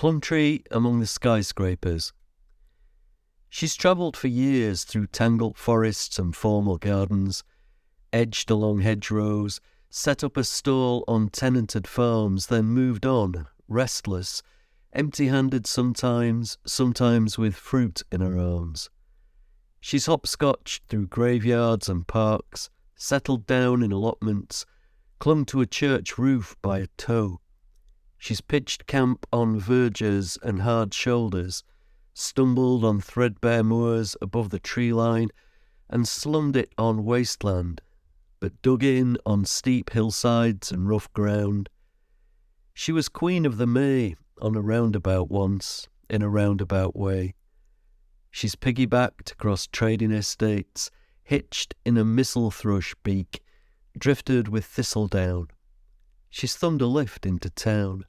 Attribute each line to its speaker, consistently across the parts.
Speaker 1: Plumtree among the skyscrapers. She's travelled for years through tangled forests and formal gardens, edged along hedgerows, set up a stall on tenanted farms, then moved on, restless, empty-handed sometimes with fruit in her arms. She's hopscotched through graveyards and parks, settled down in allotments, clung to a church roof by a toe. She's pitched camp on verges and hard shoulders, stumbled on threadbare moors above the tree line, and slummed it on wasteland, but dug in on steep hillsides and rough ground. She was Queen of the May on a roundabout once, in a roundabout way. She's piggybacked across trading estates, hitched in a missel thrush beak, drifted with thistledown. She's thumbed a lift into town.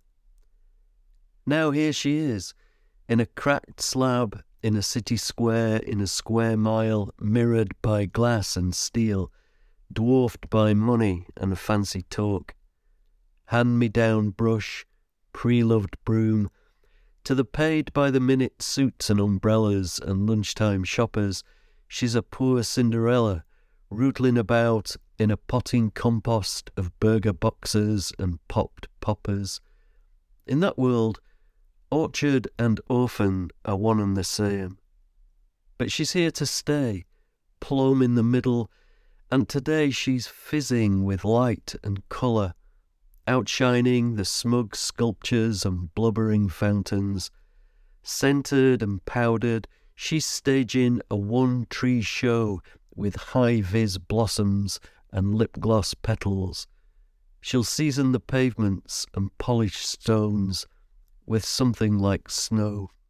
Speaker 1: Now here she is, in a cracked slab, in a city square, in a square mile, mirrored by glass and steel, dwarfed by money and fancy talk. Hand-me-down brush, pre-loved broom, to the paid-by-the-minute suits and umbrellas and lunchtime shoppers, she's a poor Cinderella, rootling about in a potting compost of burger boxes and popped poppers. In that world, orchard and orphan are one and the same. But she's here to stay, plum in the middle, and today she's fizzing with light and colour, outshining the smug sculptures and blubbering fountains. Scented and powdered, she's staging a one-tree show with high-vis blossoms and lip-gloss petals. She'll season the pavements and polish stones with something like snow.